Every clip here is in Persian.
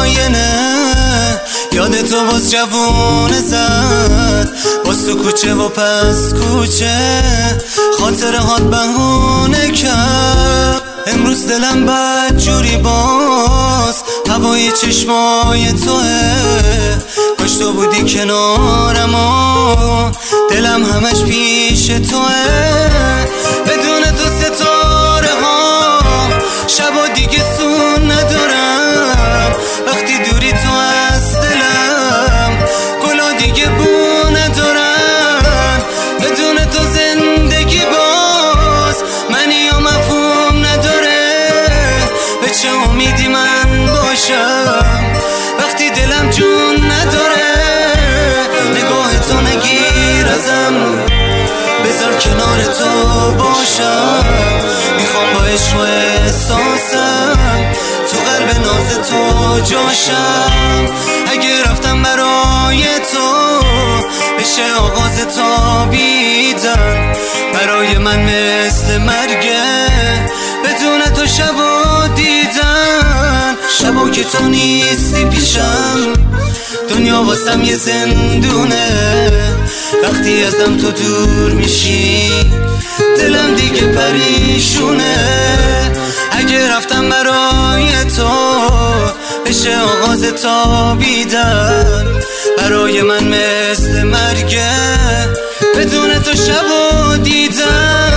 آینه یاد تو باز جوونه زد، باز تو کوچه و پس کوچه خاطره هات بهونه کرد. امروز دلم بد جوری باز هوای چشمای توه، کاش تو بودی کنارم و دلم همش پیش توه. بدون تو ستاره ها شبا دیگه سون ندارم، وقتی دوری تو از دلم گلا دیگه بو ندارن. بدون تو زندگی باز منی یا مفهوم نداره، به چه امیدی من باشم وقتی دلم جون نداره. نگاه تو نگیر ازم، بذار کنار تو باشم، میخوام با عشق و احساسم تو قلب ناز تو جاشم. اگه رفتم برای تو بشه آغاز تابیدن، برای من مثل مرگه بدون تو شبا دیدن. شبا که تو نیستی پیشم دنیا واسم یه زندونه، وقتی ازم تو دور میشی دلم دیگه پریشونه. اگه رفتم برای تو بشه آغاز تابیدن، برای من مثل مرگه بدون تو شبا دیدن.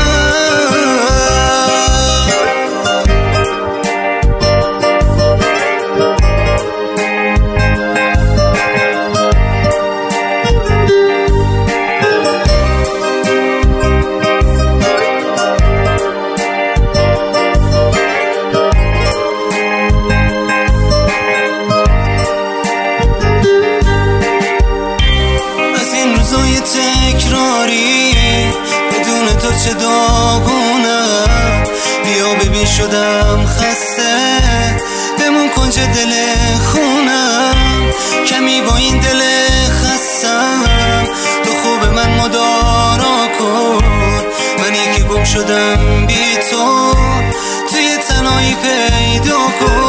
تکراری بدون تو چه داغونم، بیا ببین شدم خسته بمون کنج دل خونم. کمی با این دل خستم تو خوب من مدارا کن، من یکی گم شدم بی تو توی تنهایی پیدا کن.